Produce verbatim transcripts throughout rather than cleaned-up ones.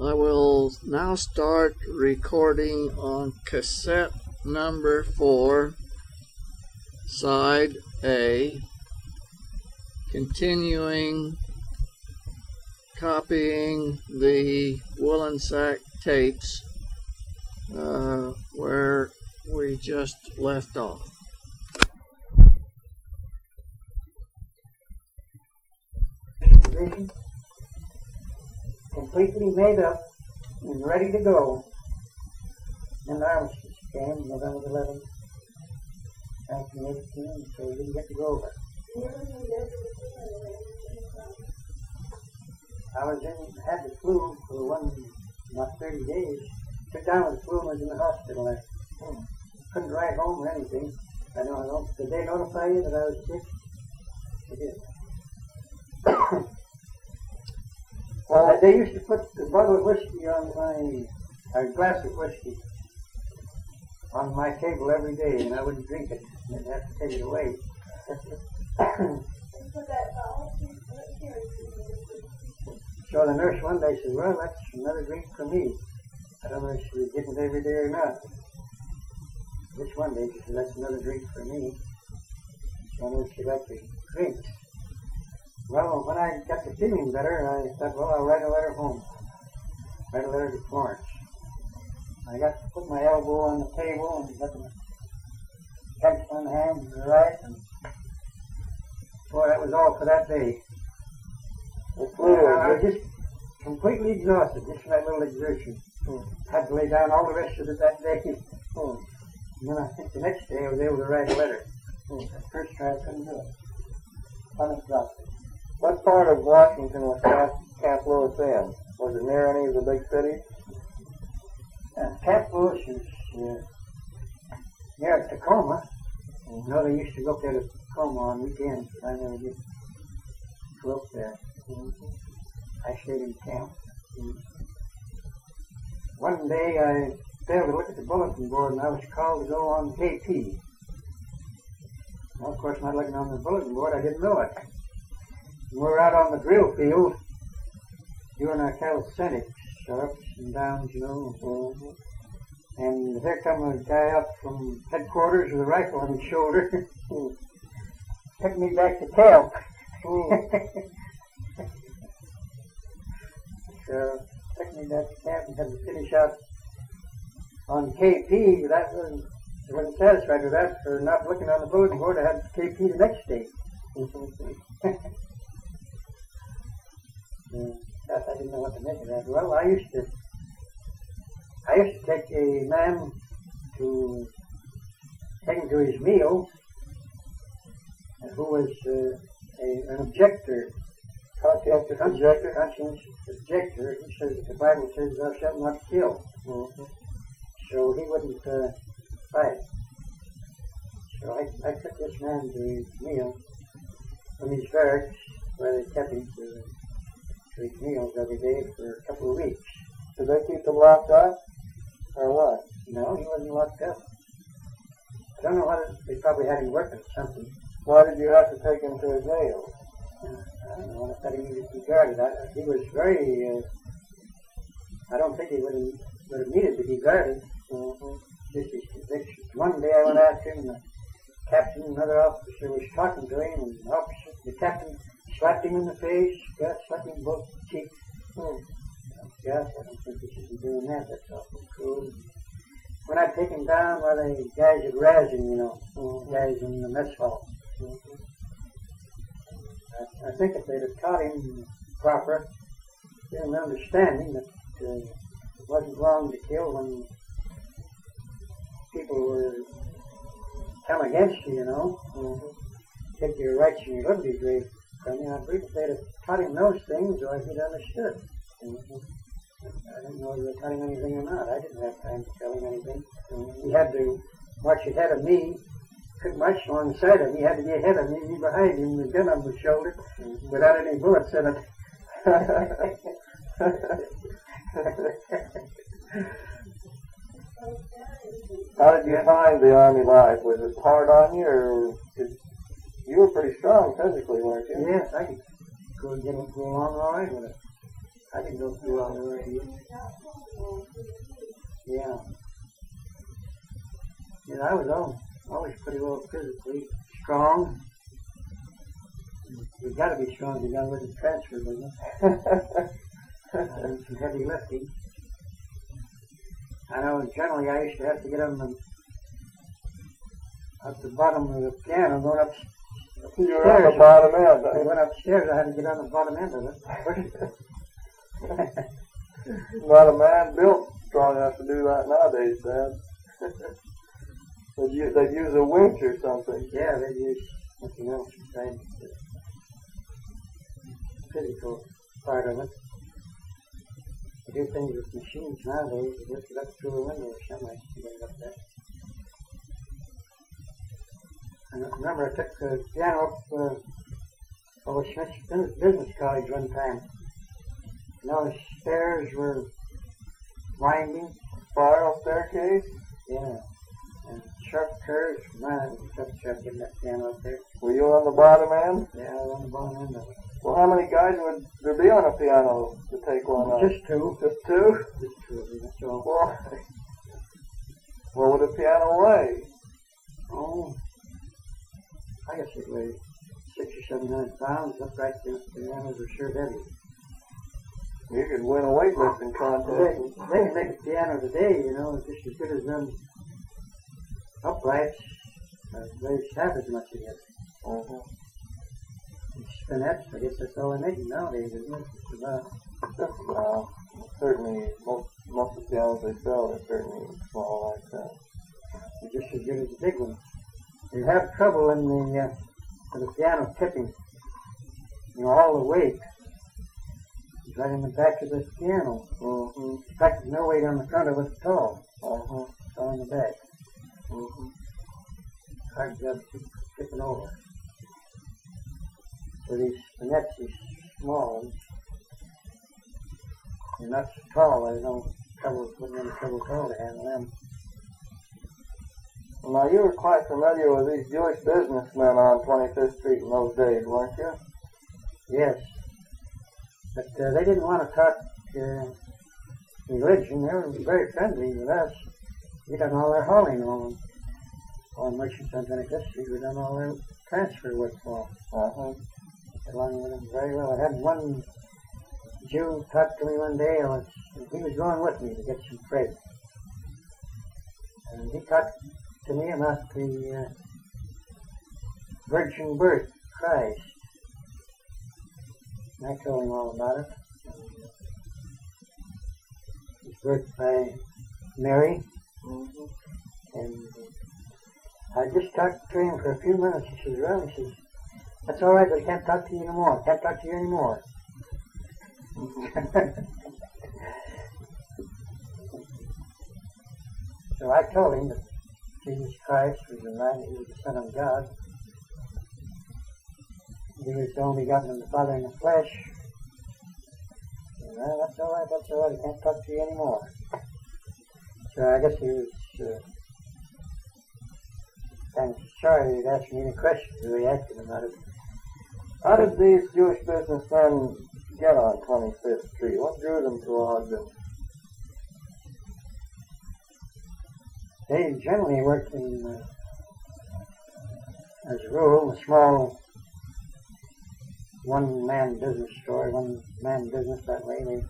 I will now start recording on cassette number four, side A, continuing copying the Wollensack tapes uh, where we just left off. Completely made up and ready to go. And the armistice came November eleventh, nineteen eighteen, so we didn't get to go over. I was in, had the flu for one, about thirty days. Took down with the flu and was in the hospital there. Hmm. Couldn't write home or anything. I don't know. Did they notify you that I was sick? They did. Well, they used to put the bottle of whiskey on my, a glass of whiskey on my table every day, and I wouldn't drink it. They'd have to take it away. So the nurse one day said, well, that's another drink for me. I don't know if she was getting it every day or not. Which one day she said, that's another drink for me. So I knew she liked to drink. Well, when I got the feeling better, I thought, well, I'll write a letter home. Write a letter to Florence. I got to put my elbow on the table and got my text on the hand to write, and boy, that was all for that day. I was just completely exhausted, just for that little exertion. Hmm. Had to lay down all the rest of it that day. Hmm. And then I think the next day I was able to write a letter. Hmm. The first try I couldn't do it. Unexhausted. What part of Washington was Camp, Camp Lewis in? Was it near any of the big cities? Uh, Camp Lewis is uh, near Tacoma. Mm-hmm. You know, they used to go up there to Tacoma on weekends, but I never did go up there. Mm-hmm. I stayed in camp. Mm-hmm. One day I failed to look at the bulletin board and I was called to go on K P. Well, of course, not looking on the bulletin board, I didn't know it. We were out on the drill field doing our calisthenics, ups and downs, you know. Mm-hmm. And here come a guy up from headquarters with a rifle on his shoulder. Took me back to camp. So, took me back to camp and had to finish out on K P, but that wasn't, I wasn't satisfied with that for not looking on the bulletin board. I had K P the next day. Yeah, I didn't know what to make of that. Well, I used to, I used to take a man to take him to his meal, who was uh, a, an objector, conscientious objector, conscientious objector. He says that the Bible says thou shalt not kill. Mm-hmm. So he wouldn't uh, fight. So I, I took this man to his meal from his barracks, where they kept him to to his meals every day for a couple of weeks. Did they keep him locked up, or what? No, he wasn't locked up. I don't know what it, they probably had him working or something. Why did you have to take him to his meals? Uh, I don't know. I thought he needed to be guarded. I, he was very. Uh, I don't think he would have would have needed to be guarded. Mm-hmm. Just his convictions. One day I went after him, and the captain, another officer, was talking to him, and the officer, the captain, slapped him in the face, got slapped him in both cheeks. Hmm. Gosh, I don't think he should be doing that. That's awful cruel. When I'd take him down, well, the guys would razz him, you know, mm-hmm. guys in the mess hall. Mm-hmm. I, I think if they'd have taught him proper, given an understanding that uh, it wasn't wrong to kill when people were come against you, you know, mm-hmm. take your rights and your liberties away from you. I believe if they'd have taught him those things, or he'd understood. Mm-hmm. I didn't know if they were taught him anything or not. I didn't have time to tell him anything. Mm-hmm. He had to march ahead of me, couldn't march alongside of me. He had to be ahead of me, me behind him, with a gun on his shoulder, mm-hmm. without any bullets in it. How did you find the Army life? Was it hard on you, or did, you were pretty strong physically, weren't you? Yes, I could go, get, go along all right with it. I didn't go through all the way. Yeah. Yeah, I was always, always pretty well physically strong. You've got to be strong to get with the transfer business. And some heavy lifting. I know generally I used to have to get on the, at the bottom of the piano going up You were on the bottom end. I went upstairs, I had to get on the bottom end of it. Not a man built strong enough to do that nowadays, Dad. they'd, use, they'd use a winch or something. Yeah, they'd use something else besides the physical part of it. They do things with machines nowadays, they lift it up through a window or something like to get it up there. I remember I took the piano up uh, over Smith's Business College one time. And those stairs were winding. Spiral staircase? Yeah. And sharp curves. Man, it was tough job getting that piano up there. Were you on the bottom end? Yeah, I was on the bottom end of it. Well, how many guys would there be on a piano to take one up? Just two. Just two? Just two of them, that's all. Well, what would a piano weigh? Oh, I guess it weighed six or seven hundred pounds. Upright pianos were sure heavy. You could win a weightlifting They, contest. they can make a piano today, you know, just as good as them uprights. Uh, they half as much again. Uh-huh. Spinets, I guess that's all they make nowadays, isn't it? Just about. Uh, certainly, most most of the pianos they sell are certainly small like that. They're just as good as the big ones. You have trouble in the, uh, with the piano tipping. You know, all the weight is right in the back of the piano. Mm-hmm. In fact, there's no weight on the front of it at all. Uh-huh. It's all in the back. Mm-hmm. Hard job to tipping over. So these spinets, these small ones, they're not so tall. There's no trouble, wouldn't any trouble at all to handle them. Now, you were quite familiar with these Jewish businessmen on twenty-fifth Street in those days, weren't you? Yes. But uh, they didn't want to talk uh, religion. They were very friendly with us. We done all their hauling on on merchants on twenty-fifth Street. We done all their transfer work for them. Uh-huh. Along with them very well. I had one Jew talk to me one day. I was, he was going with me to get some freight. And he talked to me about the uh, virgin birth, Christ. And I told him all about it. He was birthed by Mary. Mm-hmm. And I just talked to him for a few minutes. He says, well, he says, that's all right, but I can't talk to you anymore. I can't talk to you anymore. So I told him that Jesus Christ was the man, he was the Son of God. He was the only begotten of the Father in the flesh. And, well, that's all right, that's all right, I can't talk to you anymore. So I guess he was uh, kind of sorry he'd asked me any questions, the way he acted about it. How did these Jewish businessmen get on twenty-fifth Street? What drew them to Ogden? They generally worked in, uh, as a rule, a small one-man business store, one-man business that way. They,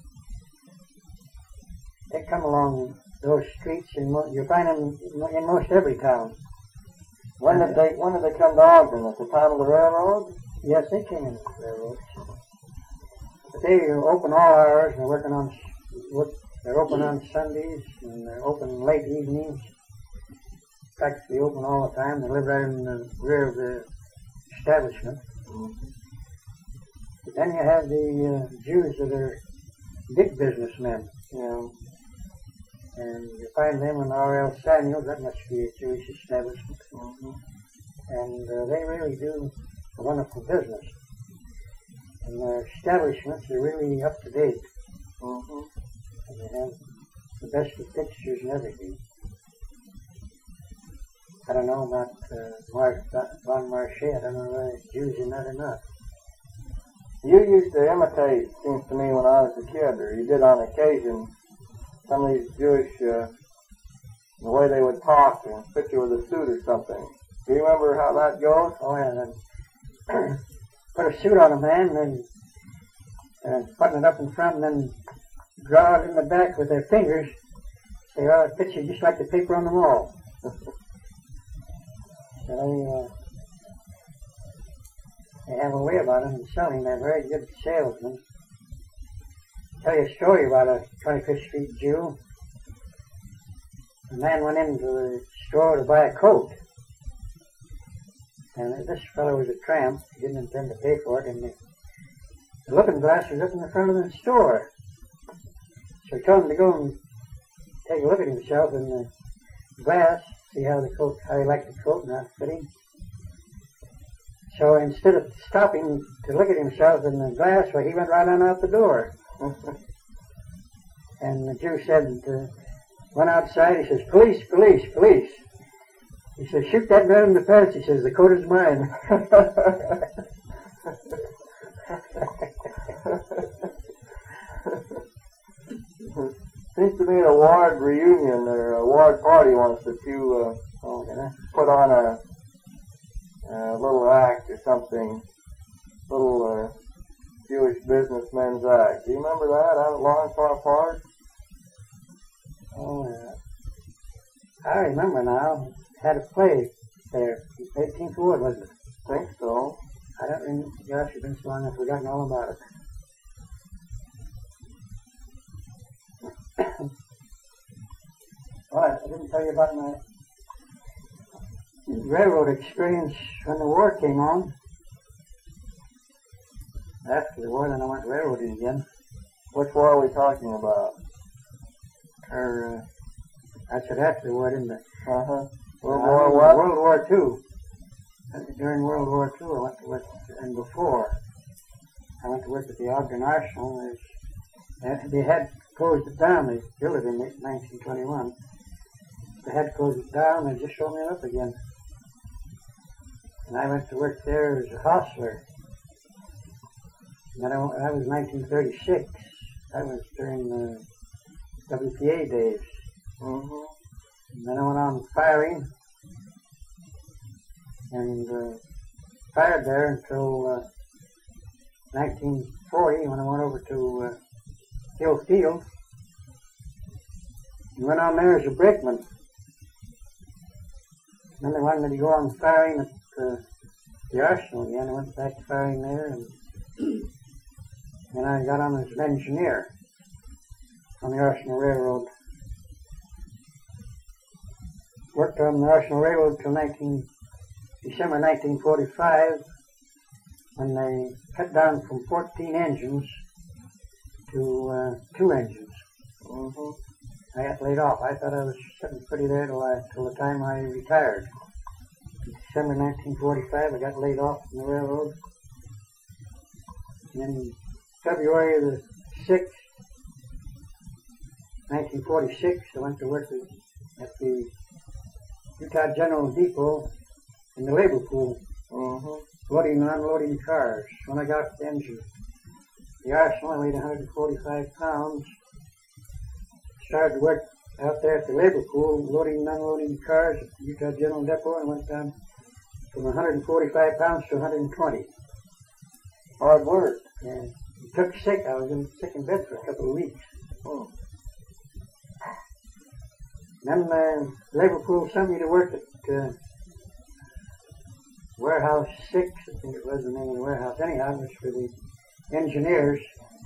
they come along those streets, and mo- you find them in most every town. When did they When did they come to Ogden? At the time of the railroad? Yes, they came in the railroads. But they open all hours, and they're working on, work, they're open on Sundays, and they're open late evenings. Practically open all the time. They live right in the rear of the establishment. Mm-hmm. But then you have the uh, Jews that are big businessmen. Yeah. And you find them in R L Samuels. That must be a Jewish establishment. Mm-hmm. And uh, they really do a wonderful business. And their establishments are really up to date. Mm-hmm. And they have the best of fixtures and everything. I don't know about uh, Mark Von Marché. I don't know whether it's Jews in that or not. You used to imitate, seems to me, when I was a kid, or you did on occasion, some of these Jewish, uh, the way they would talk and fit you with a suit or something. Do you remember how that goes? Oh, yeah. Then put a suit on a man, and then uh, button it up in front, and then draw it in the back with their fingers. Say, oh, it fits you just like the paper on the wall. So they, uh, they have a way about them selling. They're very good salesmen. I'll tell you a story about a twenty-fifth Street Jew. A man went into the store to buy a coat. And this fellow was a tramp. He didn't intend to pay for it. And the, the looking glass was up in the front of the store. So he told him to go and take a look at himself in the glass, see how the coat, how he liked the coat and how it fit him. So instead of stopping to look at himself in the glass, well, he went right on out the door. And the Jew said, uh, went outside, he says, police, police, police. He says, shoot that man in the face. He says, the coat is mine. Seems to be a ward reunion or a ward party once that you uh, Oh, did I? put on a, a little act or something, little uh, Jewish businessmen's act. Do you remember that out at Long Far Park? Oh, uh, I remember now. Had a play there, eighteenth Ward, wasn't it? Think so. I don't remember. Gosh, it's been so long I've forgotten all about it. Well, I didn't tell you about my railroad experience when the war came on. After the war, then I went railroading again. Which war are we talking about? Or, uh, I said after the war, didn't I? Uh-huh. World Uh, War what? World War Two. During World War Two, I went to work, and before, I went to work at the Ogden Arsenal. There's, they had closed it down. They built it in nineteen twenty-one. They had closed it down. They just opened it up again. And I went to work there as a hostler. And then I, that was nineteen thirty-six. That was during the W P A days. Mm-hmm. And then I went on firing, and uh, fired there until uh, nineteen forty, when I went over to uh, Hill Field. And went on there as a brakeman. Then they wanted me to go on firing at uh, the Arsenal again. I went back to firing there, and then I got on as an engineer on the Arsenal Railroad. Worked on the Arsenal Railroad till nineteen, December nineteen forty-five, when they cut down from fourteen engines to uh, two engines. Mm-hmm. I got laid off. I thought I was sitting pretty there till, I, till the time I retired. December nineteen forty-five, I got laid off from the railroad. And in February the sixth, nineteen forty-six, I went to work at the Utah General Depot in the labor pool, Mm-hmm. loading and unloading cars. When I got the engine, the Arsenal, I weighed one hundred forty-five pounds. Started to work out there at the labor pool, loading and unloading cars at the Utah General Depot, and went down from one hundred forty-five pounds to one hundred twenty. Hard work. And I took sick. I was in, sick in bed for a couple of weeks. Oh. Then uh, labor pool sent me to work at uh, Warehouse six, I think it was the name of the warehouse. Anyhow, it was for the engineers.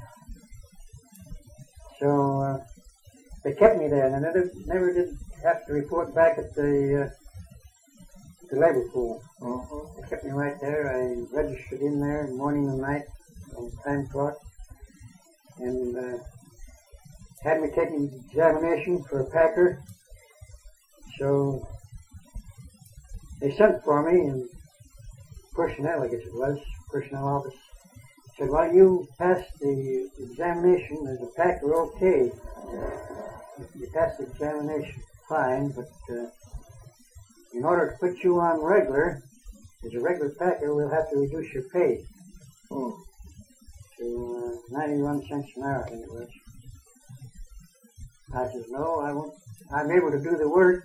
So uh, they kept me there, and I never, never did have to report back at the, uh, the labor pool. Mm-hmm. They kept me right there. I registered in there morning and night on time clock, and uh, had me take an examination for a packer. So they sent for me, and personnel, I guess it was, personnel office, said, well, you passed the examination as a packer, okay. You passed the examination, fine, but uh, in order to put you on regular, as a regular packer, we'll have to reduce your pay. Mm. to uh, ninety-one cents an hour, I think it was. I says, no, I won't. I'm able to do the work,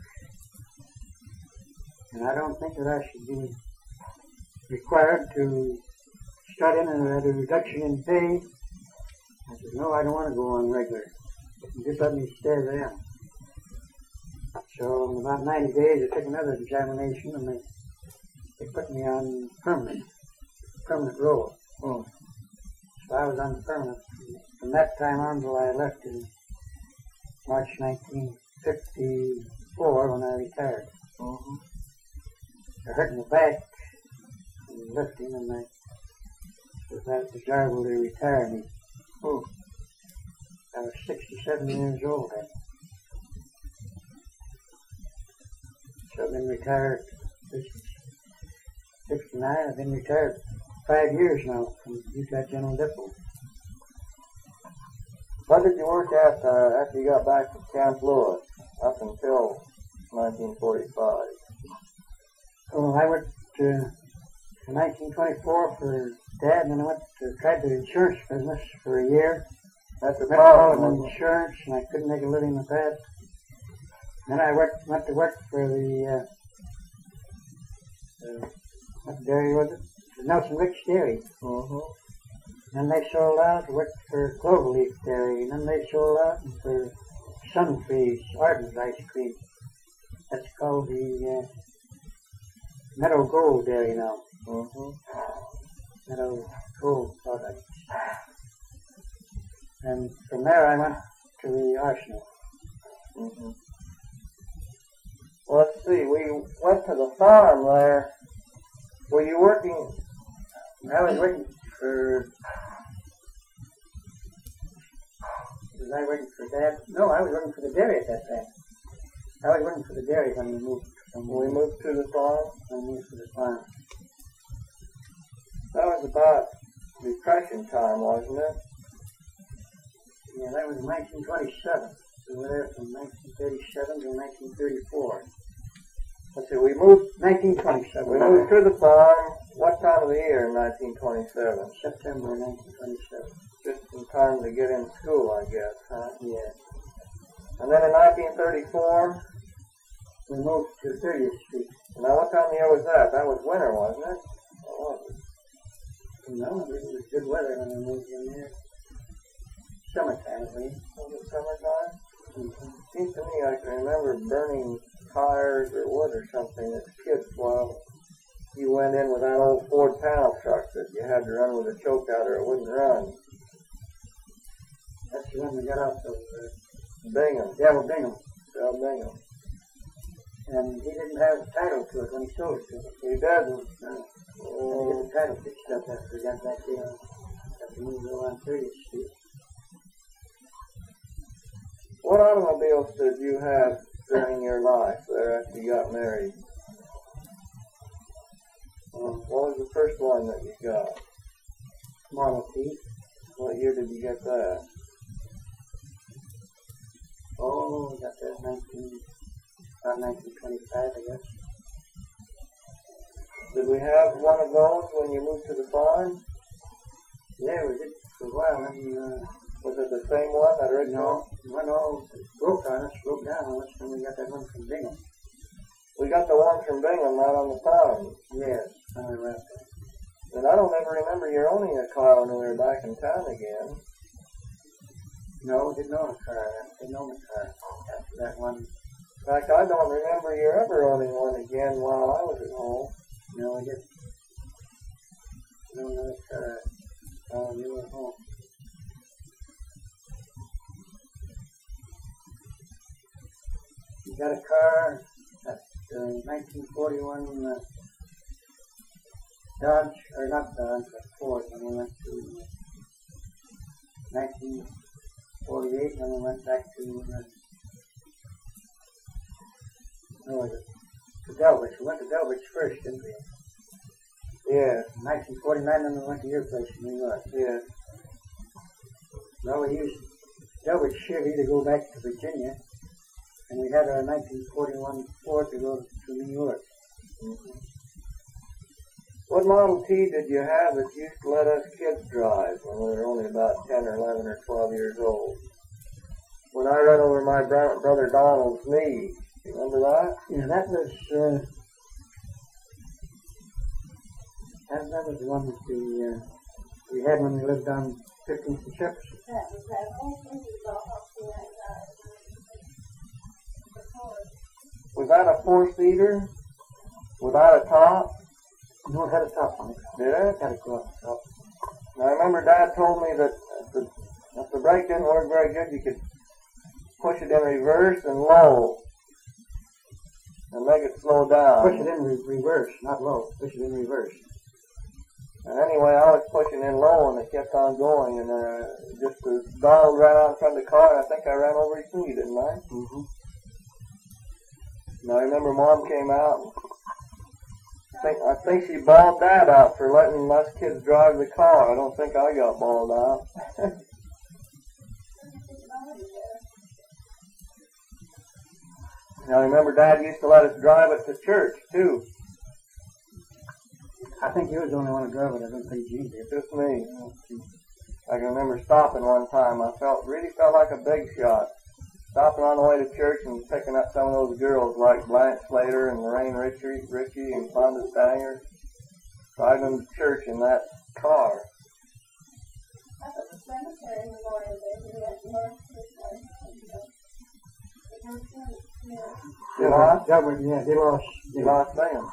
and I don't think that I should be required to start in at a reduction in pay. I said, no, I don't want to go on regular. Just let me stay there. So in about ninety days, I took another examination, and they, they put me on permanent, permanent role. Hmm. So I was on permanent from that time on until I left in March nineteen fifty-four when I retired. Mm-hmm. I hurt my back and lifting, and I was that desirable to retire me. Hmm. I was sixty-seven years old then. So I've been retired since sixty-nine. I've been retired five years now from Utah General Depot. What did you work at uh, after you got back from Camp Lewis up until nineteen forty-five? Oh, I worked uh, in nineteen twenty-four for Dad, and then I went to tried the insurance business for a year. That's a Metropolitan problem. Insurance, and I couldn't make a living with that. Then I worked, went to work for the, uh, uh, what dairy was it? The Nelson Ricks Dairy. Mm-hmm. Then they sold out, worked for Cloverleaf Dairy, and then they sold out for Sunfreeze, Ardent Ice Cream. That's called the uh, Meadow Gold Dairy now. Mm-hmm. Meadow Gold products. And from there I went to the Arsenal. Mm-hmm. Well, let's see. We went to the farm there. Were you working? I was working for. Was I working for Dad? No, I was working for the dairy at that time. I was working for the dairy when we moved. When we moved to the farm? When we moved to the farm. That was about Depression time, wasn't it? Yeah, that was nineteen twenty-seven. We were there from nineteen thirty-seven to nineteen thirty-four. Let's see, we moved, nineteen twenty-seven. we moved to the farm, what time of the year in nineteen twenty-seven? September nineteen twenty-seven. Just in time to get in school, I guess, huh? Yeah. And then in nineteen thirty-four, we moved to thirtieth Street. Now what time of year was that? That was winter, wasn't it? Or was it? No, it was good weather when we moved in there. Summertime, at least. Was it summertime? Mm-hmm. Seems to me I can remember burning tires or wood or something as kids while you went in with that old Ford panel truck that you had to run with a choke out or it wouldn't run. That's when we got off of uh, Bingham. Dale Bingham. Dale Bingham. And he didn't have the title to it when he sold it to us. He doesn't. No. Oh. He get the title fixed up after we got back there. After we moved over on thirtieth Street. What automobiles did you have during your life there after you got married? Um, what was the first one that you got? Model T. What year did you get that? Oh, we got that nineteen, about nineteen twenty-five, I guess. Did we have one of those when you moved to the farm? Yeah, we did for a while. And, uh, Was it the same one, that original? no, one all broke on us, broke down on us when we got that one from Bingham. We got the one from Bingham out on the farm. Yes, when we were out there. And I don't ever remember you owning a car when we were back in town again. No, didn't own a car. Didn't own a car after that one. In fact, I don't remember you ever owning one again while I was at home. No, we didn't. No another car while you were home. We got a car, that uh, nineteen forty-one uh, Dodge, or not Dodge, but Ford, when we went to uh, nineteen forty-eight, when we went back to, uh, no, was it? To Delbridge. We went to Delbridge first, didn't we? Yes, nineteen forty-nine, then we went to your place in New York. yes. Well, we used Delbridge Chevy to go back to Virginia, and we had our nineteen forty-one Ford to go to New York. Mm-hmm. What Model T did you have that used to let us kids drive when we were only about ten or eleven or twelve years old? When I ran over my bro- brother Donald's knee. You remember that? Yeah, that was, uh, that, that was the one that we, uh, we had when we lived on fifteenth and Chips. That was that whole thing was all up to that guy. Was that a four-seater? Without a top? No, it had a top on it. Did it? Had a go up top. Now, I remember Dad told me that if the, if the brake didn't work very good, you could push it in reverse and low and make it slow down. Push it in re- reverse, not low. Push it in reverse. And anyway, I was pushing in low and it kept on going. And uh, just as Donald ran out in front of the car, I think I ran over his knee, didn't I? Mm-hmm. Now, I remember Mom came out. And I think, I think she bawled Dad out for letting us kids drive the car. I don't think I got bawled out. Now, I remember Dad used to let us drive it to church, too. I think he was the only one who drove it. I don't think Gene did. Just me. I can remember stopping one time. I felt really felt like a big shot. Stopping on the way to church and picking up some of those girls like Blanche Slater and Lorraine Ritchie, Ritchie and Fonda Stanger. Driving them to church in that car. Up at the cemetery in the morning, they were at work. You lost? That was, yeah, they lost. You lost them.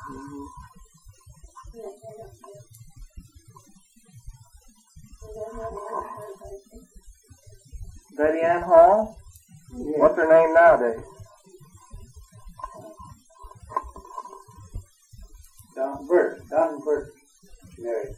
Betty Ann Hall? Yeah. What's her name nowadays? Don Burt. Don Burt. Married.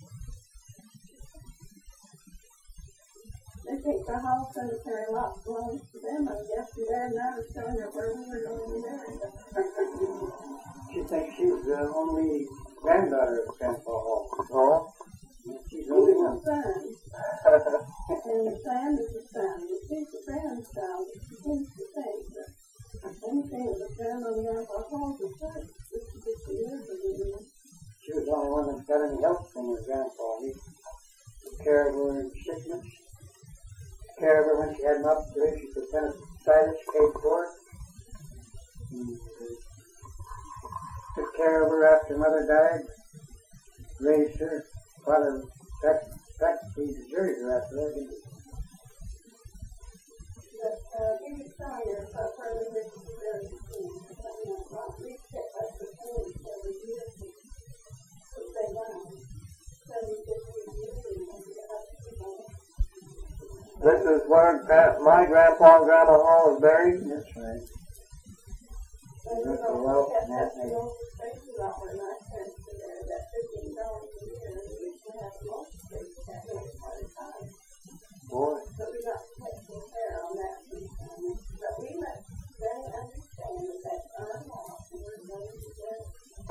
They think the whole cemetery lot belongs to them. I guess you're there now to show you where we were going to be buried. She thinks she was the only granddaughter of Grandpa Hall. Oh? She's the only He's a one. son, and Sam is a son. She's a grandchild. She thinks the same, but anything that was done on Grandpa Hall's a son. fifty, fifty years ago. She was the only one that got any help from her grandpa. He took care of her in sickness. Took care of her when she had an operation. She could kind of decided she paid for it. And, uh, took care of her after mother died. Raised her. Father practically deserted her after that, didn't he? But uh, he was telling her about her that this is very soon. I mean, I'll reach it like the same every year. So they done. seventy, fifty years and maybe about people. This is where gra- my grandpa and grandma Hall is buried? That's right. And you That's know, a well- that, that's the old spaces out where my parents were there, that fifteen dollars a year, we used to have most spaces that way at a time. Boy. So we got to take some care on that. Um, but we let them understand that that's our law, and we're going to do it.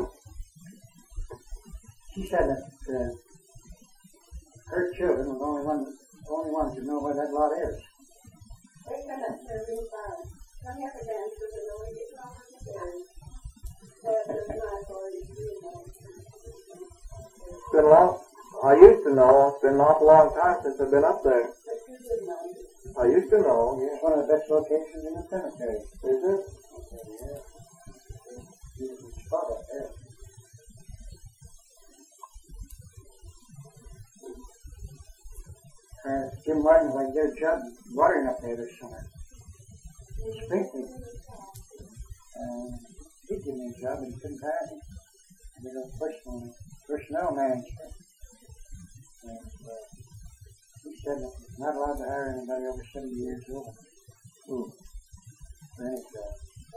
She said that uh, her children were the only, one, only ones who know where that lot is. They come up there real fast. Some of the dancers are really getting over the berries. That is my authority to do that. It's been long. I used to know. It's been an awful long time since I've been up there. But you did know. I used to know, yeah. It's one of the best locations in the cemetery. Is it? Yeah. Beautiful spot up there. Uh, Jim Martin, like their job watering up there this summer. Sprinkling. Uh, he gave me a job and he couldn't hire me. And they got personal, personnel management. And uh, he said that he's not allowed to hire anybody over seventy years old. Hmm. For any job.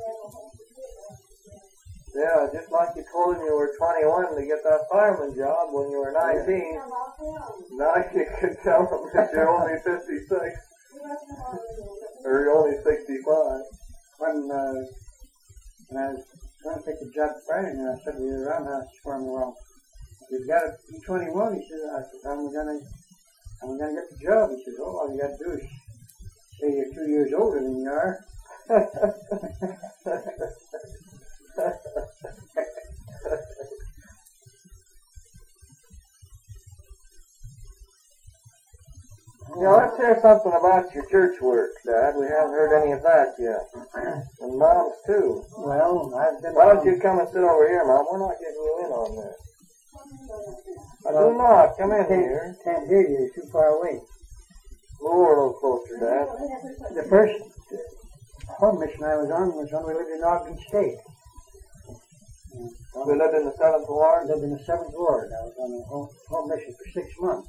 Yeah, just like you told him you were twenty-one to get that fireman job when you were nineteen. Come off him. Now you can tell him that you're only fifty-six We wasn't hard anymore. or you're only sixty-five. When, uh, when I was trying to take the job Friday night, I said to the roundhouse for me, well, you've got to be twenty-one. He said, I said, I'm going to I'm gonna get the job. He said, oh, all you got to do is say you're two years older than you are. Yeah, let's hear something about your church work, Dad. We haven't heard any of that yet. And Mom's too. Well, I've been. Why don't you come and sit over here, Mom? We're not getting you in on this. I Well, do not. Come in Can't, here. can't hear you. You're too far away. Lower a little closer, Dad. The first home mission I was on was when we lived in Ogden State. We lived in the seventh I ward. lived in the seventh ward. I was on a home, home mission for six months.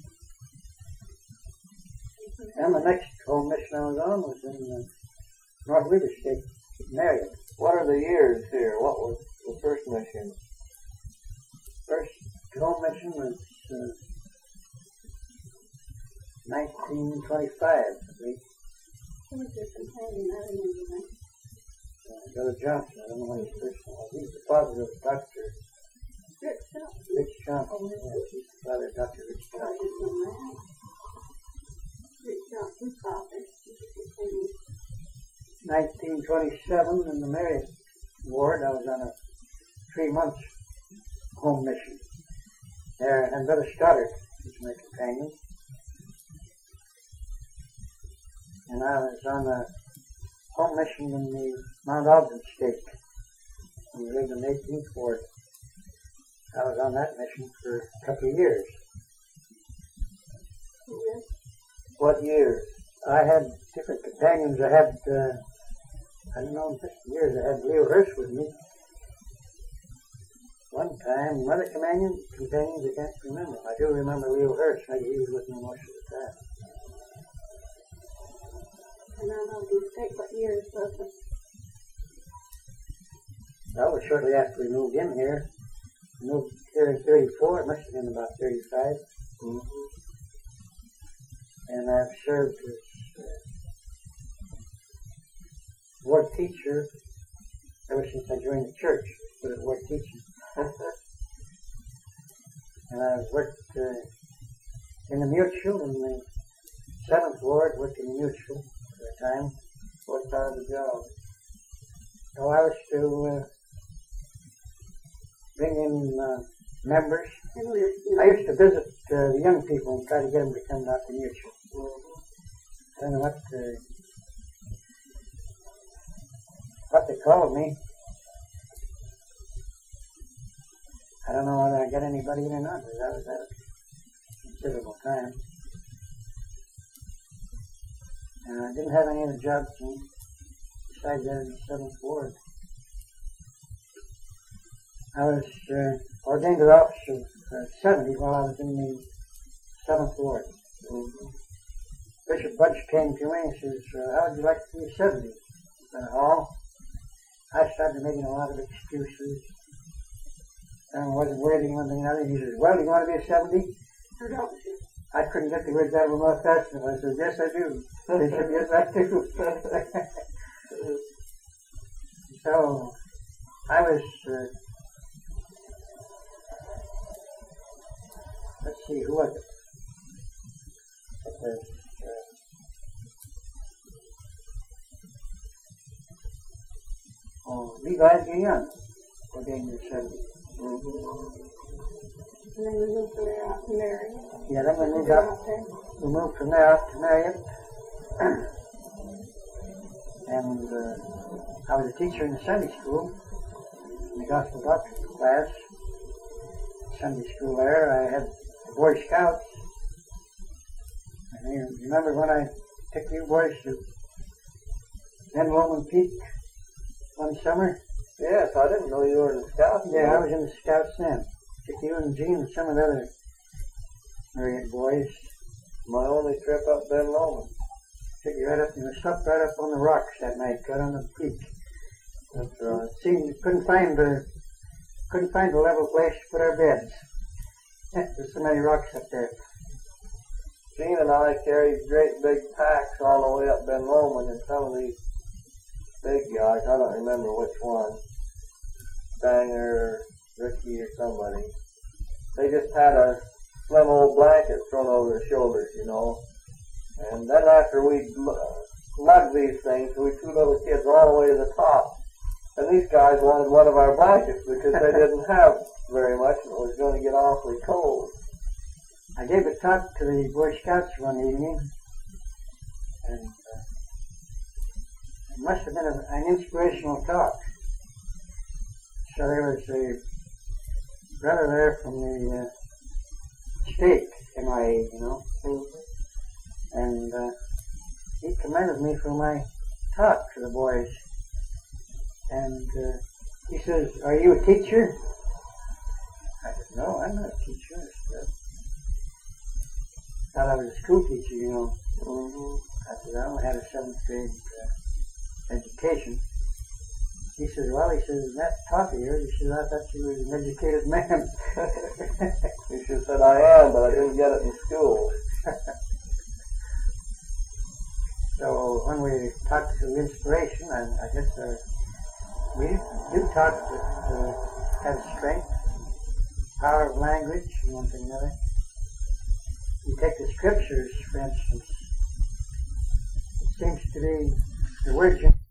And the next home mission I was on was in uh, North River State, Marion. What are the years here? What was the first mission? First home mission was uh, nineteen twenty-five, I think. Who was your companion? I remember that. Uh, Brother Johnson, I don't know when he first was. He's the father of Doctor Rick Johnson. Rich Johnson. Yeah, he's the father of Doctor Rich I Johnson. just know that. Rick Johnson's father. He was your companion. nineteen twenty-seven in the Marion ward, I was on a three month home mission there, and Brother Stoddard was my companion. And I was on a home mission in the Mount Ogden State. We lived in the eighteenth ward. I was on that mission for a couple of years. Yes. What years? I had different companions. I had, uh, I don't know, in fifty years, I had Leo Hirsch with me. One time, another companion, companions, I can't remember. I do remember Leo Hirsch. Maybe he was with me most of the time. And I don't know state what years was it. That was shortly after we moved in here. We moved here in thirty-four. It must have been about thirty-five. Mm-hmm. And I've served as uh, ward teacher ever since I joined the church. Good at ward teaching. And I've worked uh, in the mutual, in the seventh ward, worked in the mutual for a time. What part of the job? So I was to uh, bring in uh, members. And we were, I used to visit uh, the young people and try to get them to come out to mutual. I don't know what uh, what they called me. I don't know whether I got anybody in or not, but that was at a considerable time. And I didn't have any other jobs besides that in the seventh ward. I was uh, ordained to the office of uh, seventy while I was in the seventh ward. Mm-hmm. Bishop Budge came to me and says, uh, how would you like to be seventy? I said, oh. I started making a lot of excuses. And wasn't worthy one thing or another. He says, well, do you want to be a seventy? or don't you? I couldn't get the words out of my mouth fast enough. I said, yes, I do. He said, yes, I do. So, I was, uh, let's see, who was it? It was, uh, oh, Levi G. Young, ordained in seventy. And then we moved from there out to Marion. Yeah, then we moved up. We moved from there out to Marion. And uh, I was a teacher in the Sunday school, in the Gospel Doctrine class. Sunday school there. I had the Boy Scouts. And you remember when I took you boys to Ben Lomond Peak one summer? Yes, I didn't know you were in the Scouts. Yeah, I was in the Scouts then. Took you and Gene and some of the other Marion boys. My only trip up Ben Lomond. Took you right up, and we slept right up on the rocks that night, got on the peak. That's right. It seemed couldn't find the couldn't find a level place to put our beds. There's so many rocks up there. Gene and I carried great big packs all the way up Ben Lomond, and some of these big guys, I don't remember which one, Banger or Ricky or somebody, they just had a slim old blanket thrown over their shoulders, you know. And then after we lugged these things, we two little kids all the way to the top. And these guys wanted one of our blankets because they didn't have very much and it was going to get awfully cold. I gave a talk to the Boy Scouts one evening, and uh, it must have been a, an inspirational talk. So there was a brother there from the uh, state, M I A, you know, and uh, he commended me for my talk to the boys. And uh, he says, "Are you a teacher?" I said, "No, I'm not a teacher." I said, "Thought I was a school teacher, you know." Mm-hmm. I said, "I only had a seventh grade uh, education." He says, "Well," he says, "that talk of yours," he says, "I thought you was an educated man." He should have said, "I am, but I didn't get it in school." So when we talked to inspiration, I, I guess uh, we do talk that uh, have strength, power of language, and one thing or another. You take the scriptures, for instance. It seems to be the words.